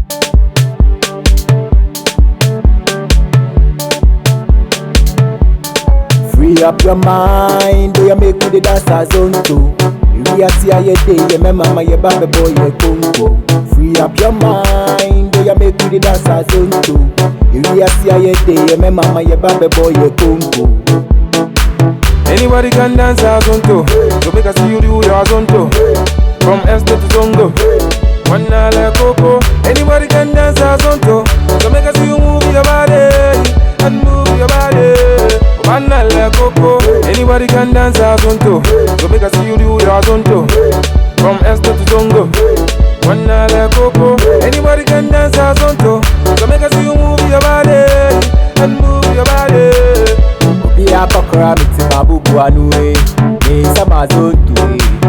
Free up your mind, do you make with the dancers on too? You see how you day, your mama, your baby boy, your congo. Free up your mind, do you make with the dancers on too? You see how you day, your mama, your baby boy, your congo. Anybody can dance a zonto, so make us see you do your zonto. From Estate to Zongo, one like Coco. Anybody can dance a zonto, so make us see you move your body and move your body. One like Coco. Anybody can dance a zonto, so make us see you do your zonto. From Estate to Zongo, one like Coco. Anybody can dance a zonto, so make us see you move your body and move your body. Obiya pakra miti mabubu anuwe, me samazontu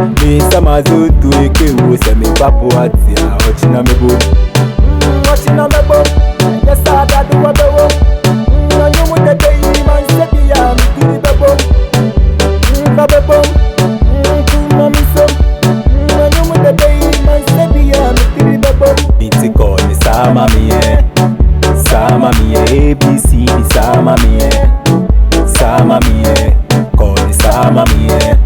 ke wo se me papo atia, ochina mebo, yes I do what I want. No you with the day man se biya mi kiri bebo, bebo, mami so. No you with the day man se biya mi kiri bebo. Biti ko ni sama mi ABC ni sama mi Sama mie, call it Sama mie,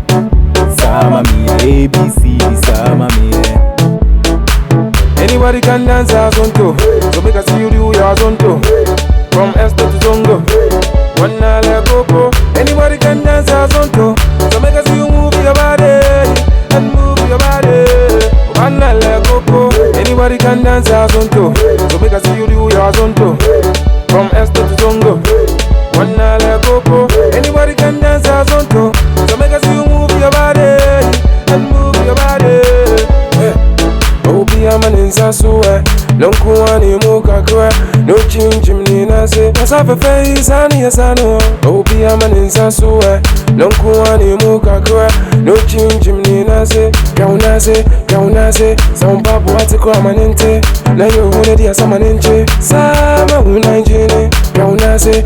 ABC, Sama mie. Anybody can dance a zonto, so make us see you do your zonto. From Estate to Zongo, one like Coco. Anybody can dance a zonto, so make us see you move your body and move your body. One like Coco. Anybody can dance a zonto, so make us see you do your zonto. From Estate to Zongo, one like Coco. Anybody can dance a zonto, so make us see you move your body and move your body. Obi amanin sasuwe, lonku wani muka kwe, no chinchim ni nase, nasafe face ani yasano. Obi amanin sasuwe, lonku wani muka kwe, no chinchim ni nase, kaunase, sampapu wati kwa manente, na yo hune dia samanenche, sama unanjine, kaunase.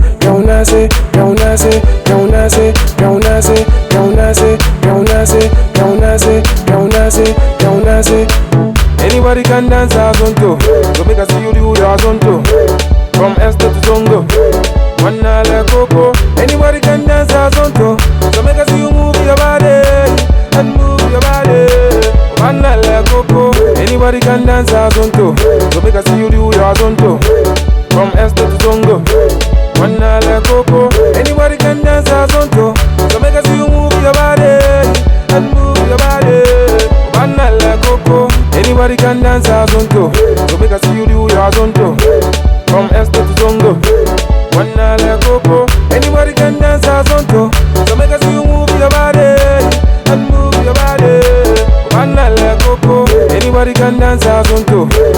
Anybody can dance a zonto, so make us see you do your zonto. From Estate to Zongo, one like Coco. Anybody can dance a zonto, so make us see you move your body and move your body. One like Coco. Anybody can dance a zonto, so make us see you do your zonto. From Estate to Zongo, one like Coco. Anybody can dance a zonto, so make us see you move your body and move your body. One like Coco. Anybody can dance a zonto, so make us see you do your zonto. From Estate to Zongo, one like Coco. Anybody can dance a zonto, so make us see you move your body and move your body. One like Coco. Anybody can dance a zonto,